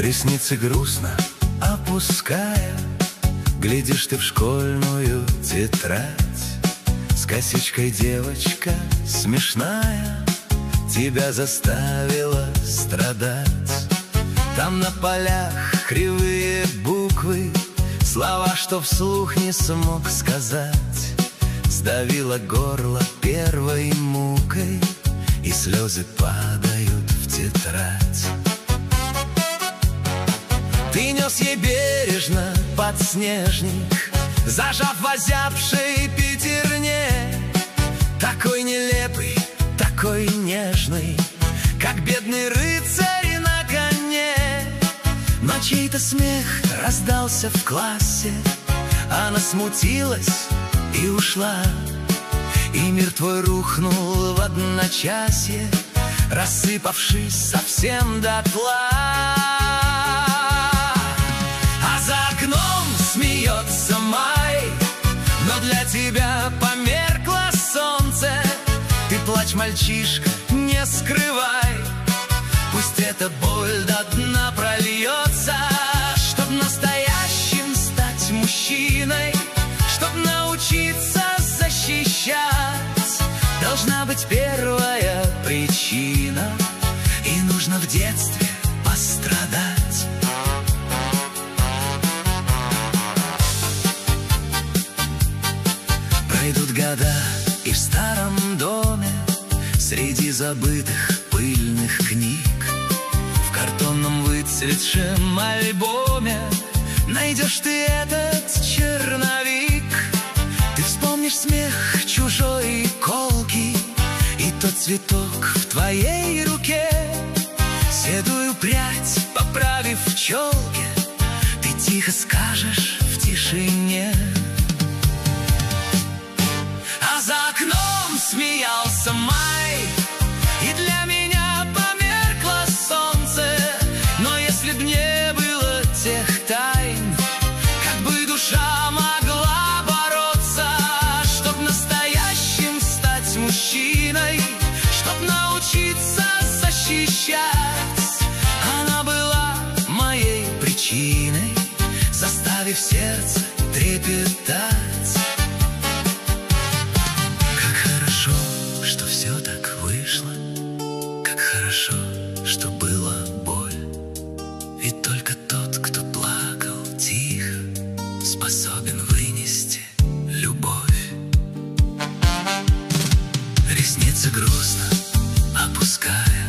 Ресницы грустно опуская, глядишь ты в школьную тетрадь. С косичкой девочка смешная тебя заставила страдать. Там на полях кривые буквы, слова, что вслух не смог сказать. Сдавило горло первой мукой, и слезы падают в тетрадь. Ты нес ей бережно подснежник, зажав в озябшей пятерне. Такой нелепый, такой нежный, как бедный рыцарь на коне. Но чей-то смех раздался в классе, она смутилась и ушла, и мир твой рухнул в одночасье, рассыпавшись совсем дотла. А за окном смеется май, но для тебя померкло солнце. Ты плачь, мальчишка, не скрывай, пусть эта боль до дна прольется. Чтоб настоящим стать мужчиной, чтоб научиться защищать, должна быть первая причина, и нужно в детстве пострадать. Пройдут года, и в старом доме, среди забытых пыльных книг, в картонном выцветшем альбоме найдешь ты этот черновик. Ты вспомнишь смех чужой и колкий, и тот цветок в твоей руке. Седую прядь поправив в челке, ты тихо скажешь в тишине. А за окном смеялся май, и для меня померкло солнце. Но если б не было тех тайн, как бы душа могла бороться? Чтоб настоящим стать мужчиной, чтоб научиться защищать, она была моей причиной, заставив сердце трепетать. Что все так вышло, как хорошо, что была боль. Ведь только тот, кто плакал тихо, способен вынести любовь. Ресницы грустно опуская,